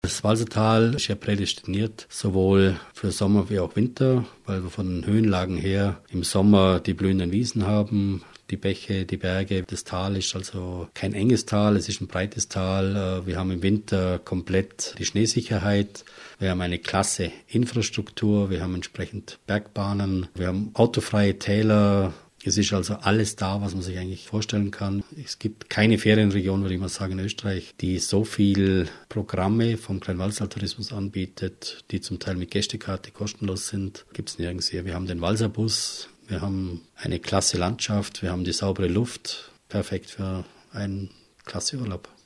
Das Walsertal ist ja prädestiniert, sowohl für Sommer wie auch Winter, weil wir von den Höhenlagen her im Sommer die blühenden Wiesen haben, die Bäche, die Berge. Das Tal ist also kein enges Tal, es ist ein breites Tal. Wir haben im Winter komplett die Schneesicherheit. Wir haben eine klasse Infrastruktur, wir haben entsprechend Bergbahnen, wir haben autofreie Täler. Es ist also alles da, was man sich eigentlich vorstellen kann. Es gibt keine Ferienregion, würde ich mal sagen, in Österreich, die so viel Programme vom Kleinwalsertal-Tourismus anbietet, die zum Teil mit Gästekarte kostenlos sind. Gibt es nirgends hier. Wir haben den Walserbus, wir haben eine klasse Landschaft, wir haben die saubere Luft. Perfekt für einen klasse Urlaub.